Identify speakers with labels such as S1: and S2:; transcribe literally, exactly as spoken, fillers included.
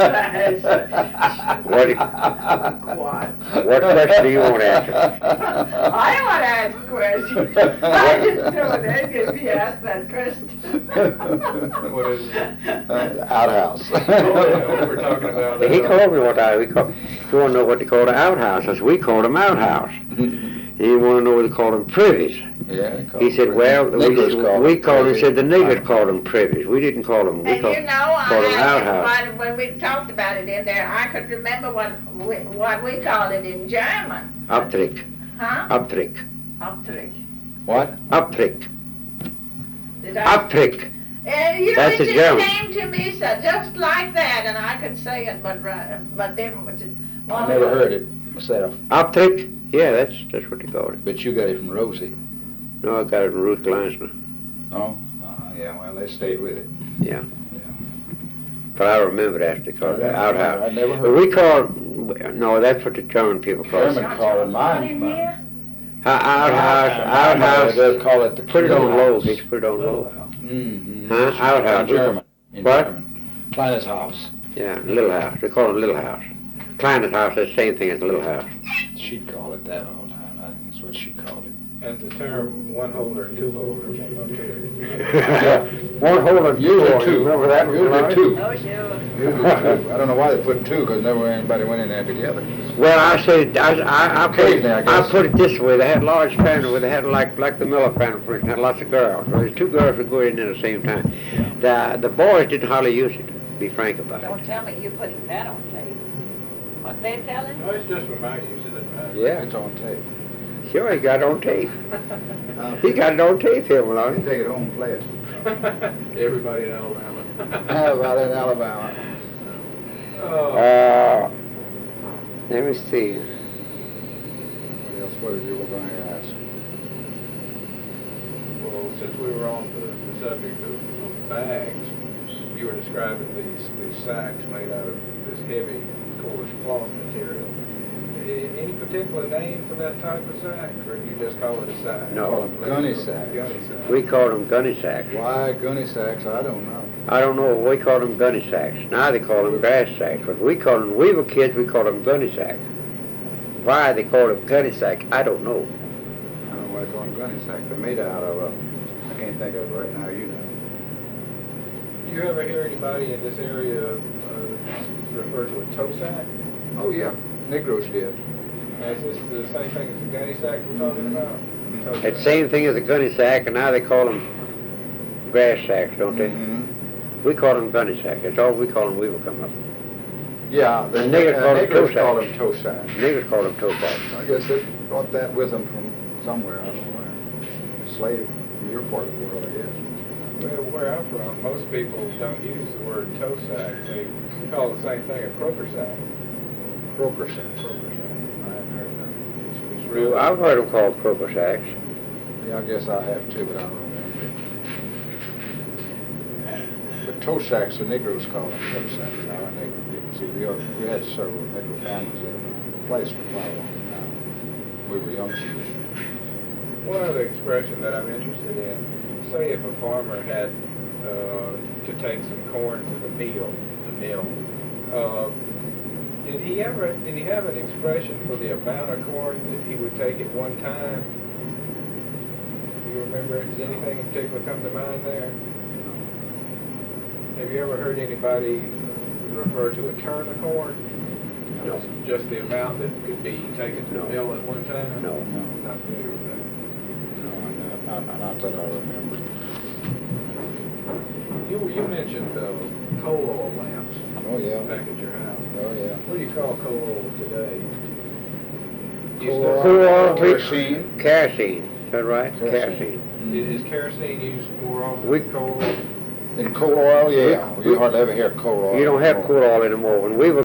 S1: What,
S2: What?
S1: what question do you want to answer?
S2: I want to ask a question. I didn't know that if he asked that question.
S3: What is it?
S4: Uh, outhouse.
S3: Oh, yeah, we're talking about.
S1: He
S3: uh,
S1: called me one time. We call, you want to know what they call an outhouse? I said, we called them outhouse. He didn't want to know what they called them privies.
S4: Yeah, he called
S1: He said,
S4: them
S1: well,
S4: Negroes
S1: we,
S4: called
S1: we
S4: them
S1: called, he
S4: privies.
S1: said the niggers called them privies. We didn't call them, we
S2: And
S1: called,
S2: you know, I,
S1: called them outhouse.
S2: I, when, when we talked about it in there, I could remember what we, what we called it in German.
S1: Uptrick,
S2: Huh?
S1: uptrick,
S2: Uptrick.
S4: What?
S1: uptrick,
S2: Did I?
S1: uptrick.
S2: And you know,
S1: That's
S2: it
S1: a
S2: just
S1: German.
S2: came to me so just like that, and I could say it, but uh, but then was it?
S4: I never heard it myself,
S1: Uptrick? Yeah, that's, that's what they called it.
S4: but you got it from Rosie.
S1: No, I got it from Ruth Gleinsman.
S4: Oh? Uh, yeah, well, they stayed with it.
S1: But I remember that, they called it outhouse.
S4: I never
S1: But
S4: heard
S1: we called, no, that's what the German people call it.
S4: German call it
S2: Not
S4: mine.
S2: in here?
S1: Ha- Outhouse,
S4: They
S1: outhouse,
S4: does call it the
S1: put it on low,
S4: Kleines
S1: just put it on low.
S4: Mm-hmm.
S1: Huh? Outhouse.
S4: In German. In
S1: What?
S4: German. Kleines Haus.
S1: Yeah, little house, they call it little house. Kleines house, that's the same thing as a little house.
S4: She'd call it that all the time. That's what she called it.
S3: And the term one holder and two holder came up too.
S4: Yeah.
S1: One hole of you,
S4: Usually two.
S1: remember that? one,
S4: Usually
S1: Laurie?
S4: two.
S2: Oh, sure.
S4: Usually two. I don't know why they put two, because never anybody went in there together.
S1: Well, I said, I, I, I put,
S4: Occasionally, I
S1: I
S4: guess.
S1: put it this way, they had a large family where they had like, like the Miller family, for instance, had lots of girls. Well, there's two girls would go in at the same time. The, the boys didn't hardly use it, to be frank about it.
S2: Don't tell me you're putting that on tape. What they telling?
S3: No, it's just for my use, it doesn't matter.
S1: Yeah.
S4: It's on tape.
S1: Sure, he got it on tape.
S4: Uh,
S1: He got it on tape here,
S4: You
S1: Maloney.
S4: take it home and play it.
S3: Everybody in Alabama.
S4: How about in Alabama?
S3: Oh,
S1: Uh, let me see.
S4: What else, what did you were going to ask?
S3: well, since we were on the, the subject of, of bags, you were describing these, these sacks made out of this heavy, coarse cloth material. A- Any particular name for that type of sack, or do you just call it a sack?
S1: No.
S4: Call them gunny sacks.
S3: Gunny sack.
S1: We called them gunny sacks.
S4: Why gunny sacks? I don't know.
S1: I don't know, we called them gunny sacks. Now they call them grass sacks, but we called them, we were kids, we called them gunny sacks. Why they called them gunny sack, I don't know.
S4: I don't know why they call them gunny sacks. They're made out of, uh, I can't think of it right now, you know.
S3: Do you ever hear anybody in this area uh, refer to a toe sack?
S4: Oh, yeah. Negroes did.
S3: Now, is this the same thing as the gunny sack we're talking
S4: Mhm.
S3: about? Toe
S1: It's the
S3: sack.
S1: same thing as a gunny sack, and now they call them grass sacks, don't they?
S4: Mhm.
S1: We call them gunny sacks, that's all we call them, we will come up.
S4: Yeah, the
S1: The niggers
S4: uh,
S1: call them
S4: niggers
S1: toe
S4: call
S1: sacks.
S4: them toe sacks.
S1: Niggas call them toe sacks.
S4: I guess they brought that with them from somewhere, I don't know where. Slave, from your part of the world, I guess.
S3: Well, where I'm from, most people don't use the word toe sack. They call the same thing a croaker sack.
S4: Croaker sack, croaker sack. I haven't heard that.
S3: It's, it's really,
S1: I've heard them called croaker sacks.
S4: Yeah, I guess I have too, but I don't remember. But toe sacks, the Negroes call them toe sacks. Now, Negro people, see, we, are, we had several Negro families living on the place for quite a long time. We were youngsters.
S3: one other expression that I'm interested in, say if a farmer had uh, to take some corn to the mill, the mill, uh, did he ever, did he have an expression for the amount of corn that he would take at one time? Do you remember, does anything in particular come to mind there? Have you ever heard anybody refer to a turn of corn?
S1: No.
S3: Just the amount that could be taken to
S1: No.
S3: the mill at one time?
S1: No.
S4: No,
S3: Not familiar with that.
S4: no, not, not, not that I remember.
S3: You, you mentioned uh, coal oil lamps
S4: Oh, yeah.
S3: back at your house.
S4: Oh, yeah.
S3: What do you call coal oil today? Do you
S4: Coal
S3: still-
S4: oil.
S1: Cool oil,
S4: Kerosene.
S1: Kerosene, is that right?
S4: Kerosene.
S3: Is is kerosene used more often
S1: We-
S3: than coal oil?
S4: In coal oil, yeah. You hardly ever hear coal oil.
S1: You don't have
S4: anymore.
S1: cool oil anymore. When we were